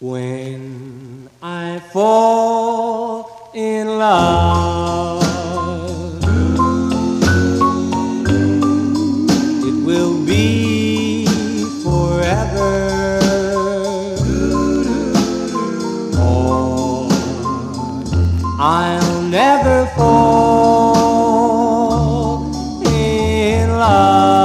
When I fall in love, it will be forever, or I'll never fall in love.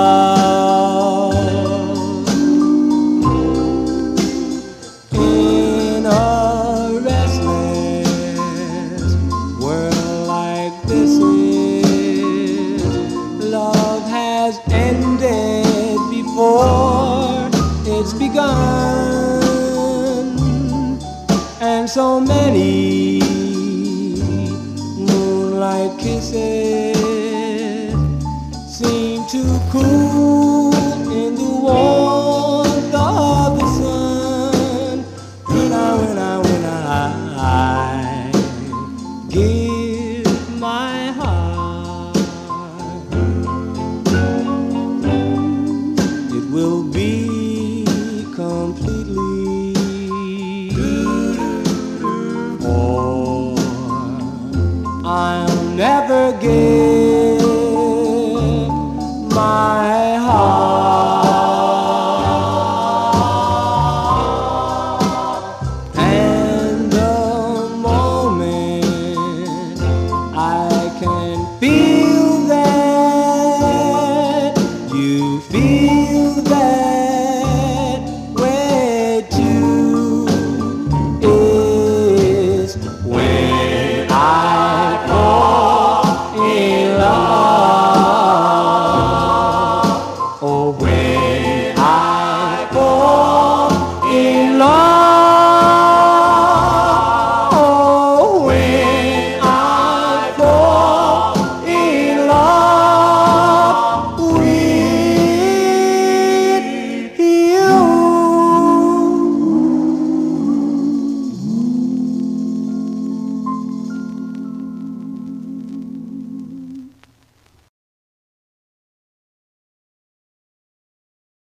In a restless world like this is, love has ended before it's begun, and so many moonlight kisses seem to cool